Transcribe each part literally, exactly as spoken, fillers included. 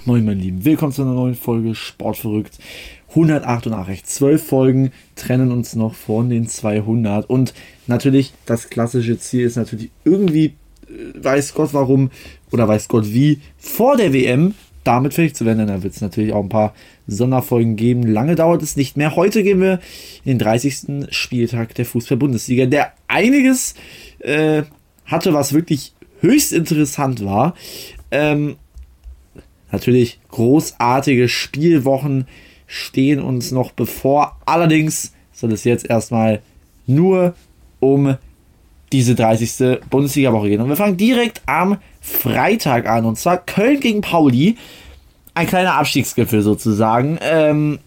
Moin meine Lieben, willkommen zu einer neuen Folge Sportverrückt. hundertachtundachtzig, zwölf Folgen trennen uns noch von den zweihundert und natürlich das klassische Ziel ist natürlich irgendwie, weiß Gott warum oder weiß Gott wie, vor der W M damit fertig zu werden, denn da wird es natürlich auch ein paar Sonderfolgen geben. Lange dauert es nicht mehr. Heute gehen wir in den dreißigsten Spieltag der Fußball-Bundesliga, der einiges äh, hatte, was wirklich höchst interessant war. Ähm, natürlich großartige Spielwochen stehen uns noch bevor. Allerdings soll es jetzt erstmal nur um diese dreißigste Bundesliga-Woche gehen. Und wir fangen direkt am Freitag an. Und zwar Köln gegen Pauli. Ein kleiner Abstiegsgipfel sozusagen. Ähm,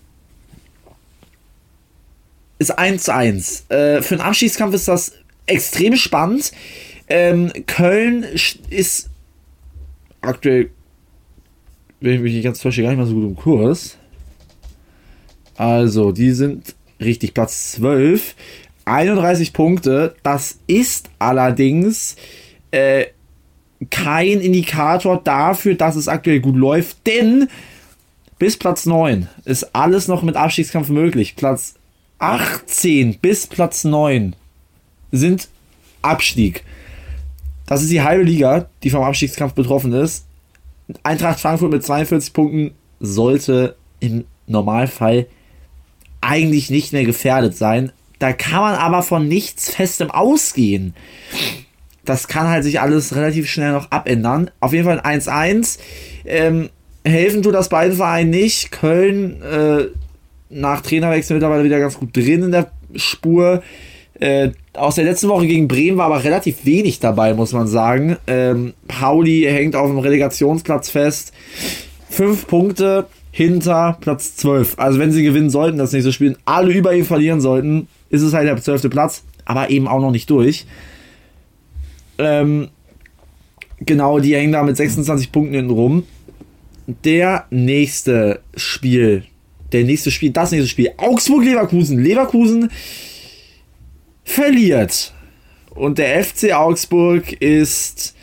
ist eins zu eins. Äh, für einen Abstiegskampf ist das extrem spannend. Ähm, Köln ist aktuell, wenn ich mich nicht ganz täusche, gar nicht mal so gut im Kurs. Also, die sind richtig Platz zwölf. einunddreißig Punkte. Das ist allerdings äh, kein Indikator dafür, dass es aktuell gut läuft, denn bis Platz neun ist alles noch mit Abstiegskampf möglich. Platz achtzehn bis Platz neun sind Abstieg. Das ist die halbe Liga, die vom Abstiegskampf betroffen ist. Eintracht Frankfurt mit zweiundvierzig Punkten sollte im Normalfall eigentlich nicht mehr gefährdet sein. Da kann man aber von nichts Festem ausgehen. Das kann halt sich alles relativ schnell noch abändern. Auf jeden Fall ein eins eins. Ähm, helfen tut das beiden Vereinen nicht. Köln äh, nach Trainerwechsel mittlerweile wieder ganz gut drin in der Spur. Äh, aus der letzten Woche gegen Bremen war aber relativ wenig dabei, muss man sagen. Ähm, Pauli hängt auf dem Relegationsplatz fest. Fünf Punkte hinter Platz zwölf. Also wenn sie gewinnen sollten, das nächste Spiel, alle über ihn verlieren sollten, ist es halt der zwölfte Platz, aber eben auch noch nicht durch. Ähm, genau, die hängen da mit sechsundzwanzig Punkten hinten rum. Der nächste Spiel, der nächste Spiel, das nächste Spiel, Augsburg-Leverkusen. Leverkusen verliert. Und der F C Augsburg ist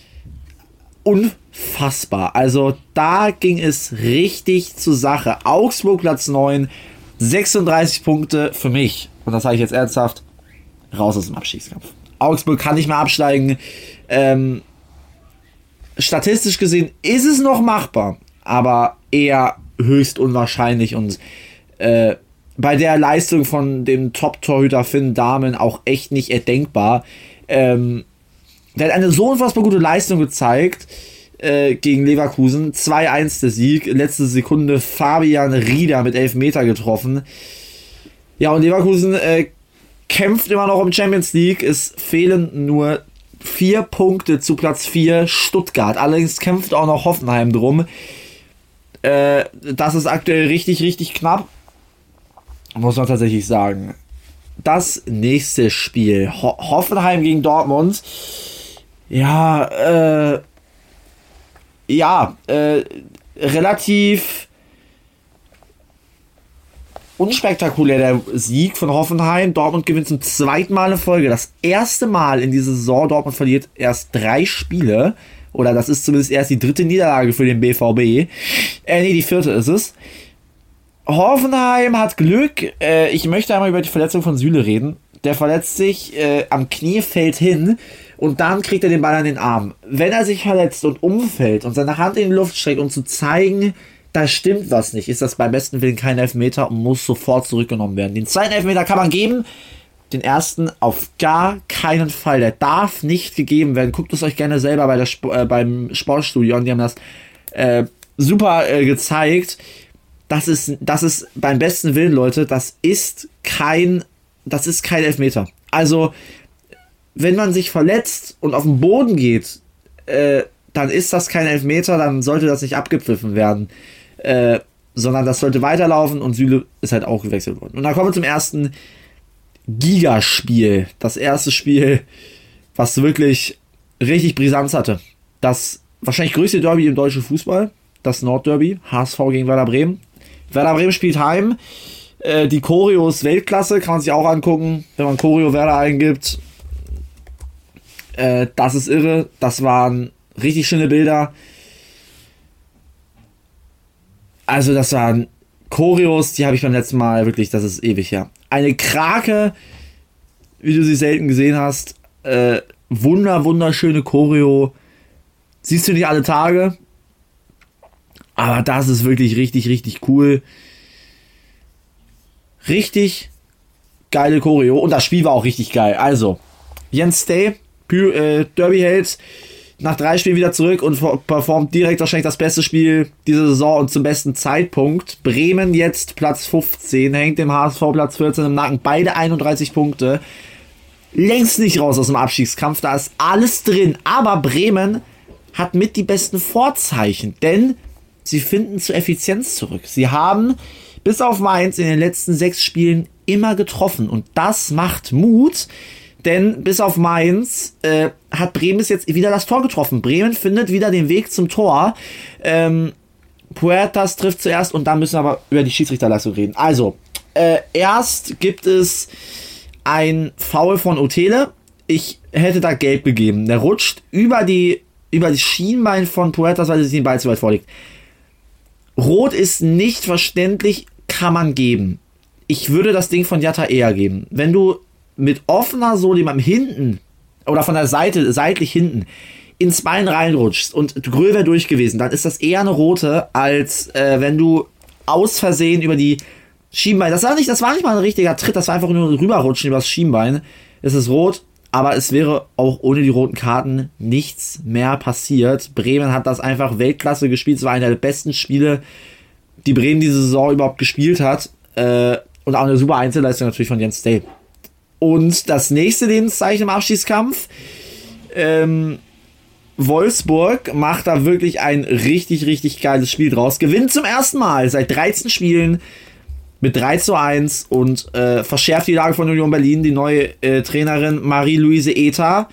unfassbar. Also da ging es richtig zur Sache. Augsburg Platz neun, sechsunddreißig Punkte für mich. Und das sage ich jetzt ernsthaft, raus aus dem Abstiegskampf. Augsburg kann nicht mehr absteigen. Ähm, statistisch gesehen ist es noch machbar, aber eher höchst unwahrscheinlich und äh, bei der Leistung von dem Top-Torhüter Finn Dahmen auch echt nicht erdenkbar. Ähm, der hat eine so unfassbar gute Leistung gezeigt äh, gegen Leverkusen. zwei eins der Sieg. Letzte Sekunde Fabian Rieder mit Elfmeter getroffen. Ja, und Leverkusen äh, kämpft immer noch um Champions League. Es fehlen nur vier Punkte zu Platz vier Stuttgart. Allerdings kämpft auch noch Hoffenheim drum. Äh, das ist aktuell richtig, richtig knapp. Muss man tatsächlich sagen. Das nächste Spiel. Ho- Hoffenheim gegen Dortmund. Ja, äh, ja, äh, relativ unspektakulär der Sieg von Hoffenheim. Dortmund gewinnt zum zweiten Mal in Folge. Das erste Mal in dieser Saison. Dortmund verliert erst drei Spiele. Oder das ist zumindest erst die dritte Niederlage für den B V B. Äh, nee, die vierte ist es. Hoffenheim hat Glück. Äh, ich möchte einmal über die Verletzung von Süle reden. Der verletzt sich äh, am Knie, fällt hin und dann kriegt er den Ball an den Arm. Wenn er sich verletzt und umfällt und seine Hand in die Luft streckt, um zu zeigen, da stimmt was nicht, ist das beim besten Willen kein Elfmeter und muss sofort zurückgenommen werden. Den zweiten Elfmeter kann man geben, den ersten auf gar keinen Fall. Der darf nicht gegeben werden. Guckt es euch gerne selber bei der Sp- äh, beim Sportstudio an. Die haben das äh, super äh, gezeigt. Das ist, das ist beim besten Willen, Leute, das ist kein, das ist kein Elfmeter. Also, wenn man sich verletzt und auf den Boden geht, äh, dann ist das kein Elfmeter, dann sollte das nicht abgepfiffen werden. Äh, sondern das sollte weiterlaufen und Süle ist halt auch gewechselt worden. Und dann kommen wir zum ersten Gigaspiel. Das erste Spiel, was wirklich richtig Brisanz hatte. Das wahrscheinlich größte Derby im deutschen Fußball, das Nordderby, H S V gegen Werder Bremen. Werder Bremen spielt heim. Äh, die Choreo ist Weltklasse, kann man sich auch angucken, wenn man Choreo Werder eingibt. Äh, das ist irre. Das waren richtig schöne Bilder. Also das waren Choreos, die habe ich beim letzten Mal wirklich, das ist ewig her. Eine Krake, wie du sie selten gesehen hast. Äh, wunder, wunderschöne Choreo. Siehst du nicht alle Tage. Aber das ist wirklich richtig, richtig cool. Richtig geile Choreo. Und das Spiel war auch richtig geil. Also, Jens Stay, äh, Derby-Held, nach drei Spielen wieder zurück und performt direkt wahrscheinlich das beste Spiel dieser Saison und zum besten Zeitpunkt. Bremen jetzt Platz fünfzehn, hängt dem H S V Platz vierzehn im Nacken. Beide einunddreißig Punkte. Längst nicht raus aus dem Abstiegskampf, da ist alles drin. Aber Bremen hat mit die besten Vorzeichen, denn sie finden zur Effizienz zurück. Sie haben bis auf Mainz in den letzten sechs Spielen immer getroffen und das macht Mut. Denn bis auf Mainz äh, hat Bremen jetzt wieder das Tor getroffen. Bremen findet wieder den Weg zum Tor. Ähm, Puertas trifft zuerst und dann müssen wir aber über die Schiedsrichterleistung reden. Also, äh, erst gibt es ein Foul von Otele. Ich hätte da gelb gegeben. Der rutscht über die, über die Schienbein von Puertas, weil er sich den Ball zu weit vorlegt. Rot ist nicht verständlich, kann man geben. Ich würde das Ding von Jatta eher geben. Wenn du mit offener Sohle jemandem hinten oder von der Seite, seitlich hinten ins Bein reinrutschst und Gröhl wäre durch gewesen, dann ist das eher eine rote, als äh, wenn du aus Versehen über die Schienbein, das war nicht, das war nicht mal ein richtiger Tritt, das war einfach nur rüberrutschen über das Schienbein. Es ist rot, aber es wäre auch ohne die roten Karten nichts mehr passiert. Bremen hat das einfach Weltklasse gespielt, es war einer der besten Spiele, die Bremen diese Saison überhaupt gespielt hat, äh, und auch eine super Einzelleistung natürlich von Jens Stay. Und das nächste Lebenszeichen im Abstiegskampf, ähm, Wolfsburg macht da wirklich ein richtig, richtig geiles Spiel draus. Gewinnt zum ersten Mal seit dreizehn Spielen mit drei zu eins und äh, verschärft die Lage von Union Berlin. Die neue äh, Trainerin Marie-Louise Eta.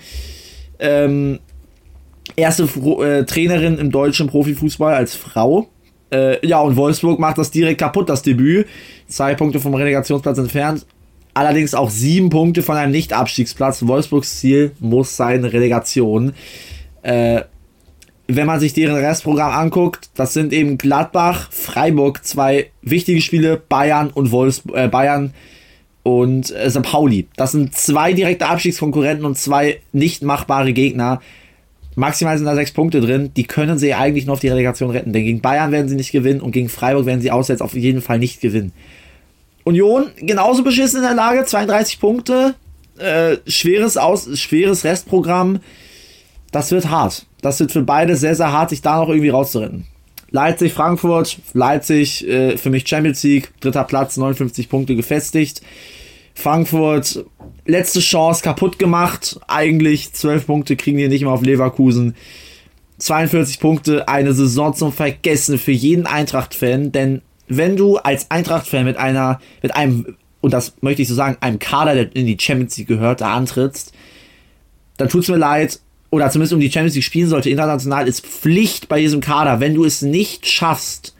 Ähm, erste äh, Trainerin im deutschen Profifußball als Frau. Äh, ja, und Wolfsburg macht das direkt kaputt, das Debüt. Zwei Punkte vom Relegationsplatz entfernt. Allerdings auch sieben Punkte von einem Nicht-Abstiegsplatz. Wolfsburgs Ziel muss sein Relegation. Äh, wenn man sich deren Restprogramm anguckt, das sind eben Gladbach, Freiburg, zwei wichtige Spiele, Bayern und Wolfsburg, äh, Bayern und äh, Sankt Pauli. Das sind zwei direkte Abstiegskonkurrenten und zwei nicht machbare Gegner. Maximal sind da sechs Punkte drin. Die können sie eigentlich nur auf die Relegation retten. Denn gegen Bayern werden sie nicht gewinnen und gegen Freiburg werden sie auswärts auf jeden Fall nicht gewinnen. Union genauso beschissen in der Lage, zweiunddreißig Punkte, äh, schweres, Aus, schweres Restprogramm. Das wird hart. Das wird für beide sehr, sehr hart, sich da noch irgendwie rauszuretten. Leipzig, Frankfurt, Leipzig äh, für mich Champions League, dritter Platz, neunundfünfzig Punkte gefestigt. Frankfurt, letzte Chance kaputt gemacht, eigentlich zwölf Punkte kriegen die nicht mehr auf Leverkusen. zweiundvierzig Punkte, eine Saison zum Vergessen für jeden Eintracht-Fan, denn wenn du als Eintracht-Fan mit einer, mit einem, und das möchte ich so sagen, einem Kader, der in die Champions League gehört, da antrittst, dann tut's mir leid, oder zumindest um die Champions League spielen sollte, international, ist Pflicht bei diesem Kader, wenn du es nicht schaffst,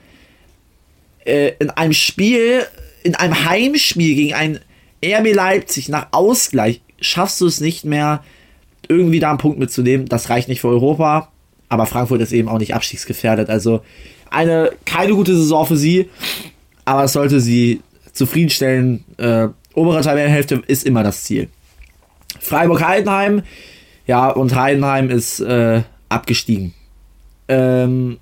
äh, in einem Spiel, in einem Heimspiel gegen ein R B Leipzig nach Ausgleich, schaffst du es nicht mehr, irgendwie da einen Punkt mitzunehmen, das reicht nicht für Europa, aber Frankfurt ist eben auch nicht abstiegsgefährdet, also eine, keine gute Saison für sie, aber es sollte sie zufriedenstellen. Äh, obere Tabellenhälfte ist immer das Ziel. Freiburg-Heidenheim, ja, und Heidenheim ist äh, abgestiegen. Ähm,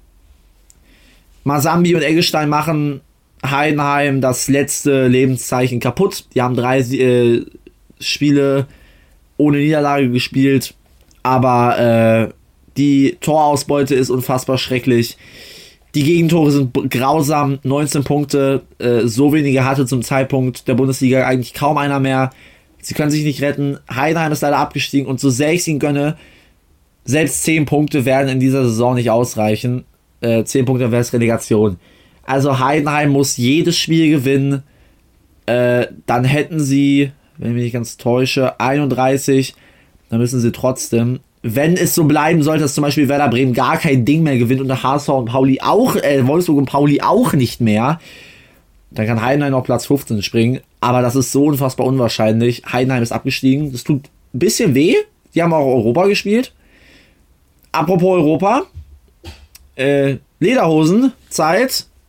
Masambi und Eggestein machen Heidenheim das letzte Lebenszeichen kaputt. Die haben drei äh, Spiele ohne Niederlage gespielt, aber äh, die Torausbeute ist unfassbar schrecklich. Die Gegentore sind grausam, neunzehn Punkte, äh, so wenige hatte zum Zeitpunkt der Bundesliga eigentlich kaum einer mehr. Sie können sich nicht retten. Heidenheim ist leider abgestiegen und so sehr ich es ihnen gönne, selbst zehn Punkte werden in dieser Saison nicht ausreichen. Äh, zehn Punkte wäre es Relegation. Also Heidenheim muss jedes Spiel gewinnen. Äh, dann hätten sie, wenn ich mich nicht ganz täusche, einunddreißig. Dann müssen sie trotzdem, wenn es so bleiben sollte, dass zum Beispiel Werder Bremen gar kein Ding mehr gewinnt und der H S V und Pauli auch, äh, Wolfsburg und Pauli auch nicht mehr, dann kann Heidenheim auf Platz fünfzehn springen. Aber das ist so unfassbar unwahrscheinlich. Heidenheim ist abgestiegen. Das tut ein bisschen weh. Die haben auch Europa gespielt. Apropos Europa. Äh, Lederhosen, Zeit.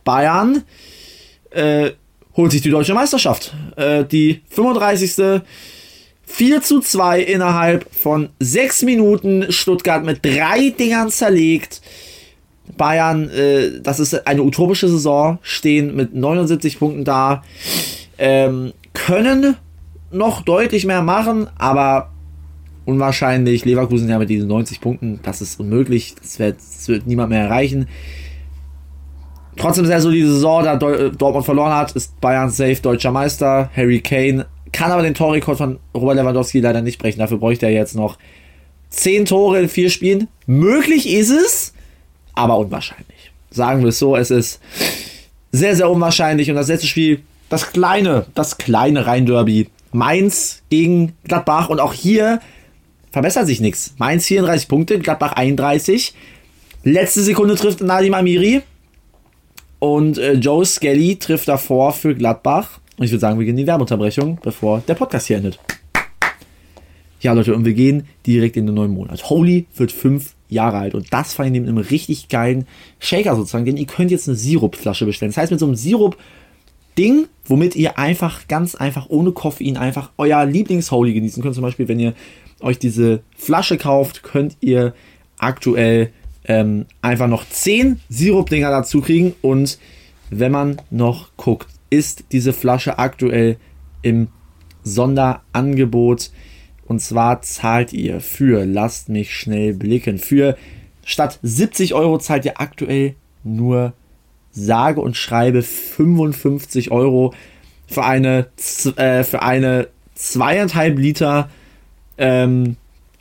Bayern äh, holt sich die deutsche Meisterschaft. Äh, die fünfunddreißigste vier zu zwei innerhalb von sechs Minuten. Stuttgart mit drei Dingern zerlegt. Bayern, äh, das ist eine utopische Saison, stehen mit neunundsiebzig Punkten da. Ähm, können noch deutlich mehr machen, aber unwahrscheinlich. Leverkusen ja mit diesen neunzig Punkten, das ist unmöglich. Das wird, das wird niemand mehr erreichen. Trotzdem sehr solide Saison, da Dortmund verloren hat, ist Bayern safe deutscher Meister. Harry Kane kann aber den Torrekord von Robert Lewandowski leider nicht brechen. Dafür bräuchte er jetzt noch zehn Tore in vier Spielen. Möglich ist es, aber unwahrscheinlich. Sagen wir es so, es ist sehr, sehr unwahrscheinlich. Und das letzte Spiel, das kleine, das kleine Rhein-Derby. Mainz gegen Gladbach. Und auch hier verbessert sich nichts. Mainz vierunddreißig Punkte, Gladbach einunddreißig. Letzte Sekunde trifft Nadim Amiri. Und äh, Joe Skelly trifft davor für Gladbach. Und ich würde sagen, wir gehen in die Werbeunterbrechung, bevor der Podcast hier endet. Ja, Leute, und wir gehen direkt in den neuen Monat. Holy wird fünf Jahre alt. Und das fand ich neben einem richtig geilen Shaker sozusagen. Denn ihr könnt jetzt eine Sirupflasche bestellen. Das heißt, mit so einem Sirup-Ding, womit ihr einfach, ganz einfach, ohne Koffein, einfach euer Lieblings-Holy genießen könnt. Zum Beispiel, wenn ihr euch diese Flasche kauft, könnt ihr aktuell ähm, einfach noch zehn Sirup-Dinger dazu kriegen. Und wenn man noch guckt, ist diese Flasche aktuell im Sonderangebot. Und zwar zahlt ihr für, lasst mich schnell blicken, für statt siebzig Euro zahlt ihr aktuell nur sage und schreibe fünfundfünfzig Euro für eine, äh, für eine zweieinhalb Liter, ähm,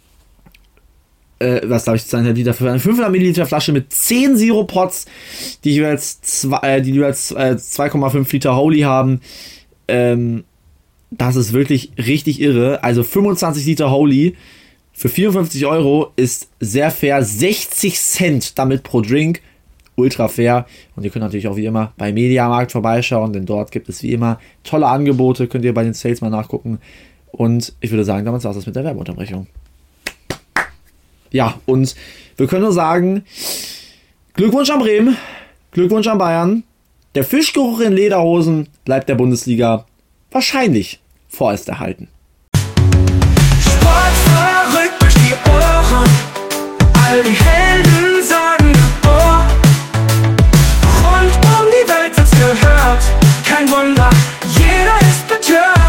äh, was darf ich, zweieinhalb Liter, für eine fünfhundert Milliliter Flasche mit zehn Sirup-Pots, die jeweils, zwei, äh, die jeweils äh, zwei Komma fünf Liter Holy haben. Ähm, das ist wirklich richtig irre. Also fünfundzwanzig Liter Holy für vierundfünfzig Euro ist sehr fair. sechzig Cent damit pro Drink. Ultra fair. Und ihr könnt natürlich auch wie immer bei Mediamarkt vorbeischauen, denn dort gibt es wie immer tolle Angebote. Könnt ihr bei den Sales mal nachgucken. Und ich würde sagen, damit war es das mit der Werbeunterbrechung. Ja, und wir können nur sagen, Glückwunsch an Bremen, Glückwunsch an Bayern. Der Fischgeruch in Lederhosen bleibt der Bundesliga wahrscheinlich vorerst erhalten. Sport verrückt durch die Ohren, all die Helden sagen oh. Rund um die Welt wird's gehört, kein Wunder, jeder ist betört.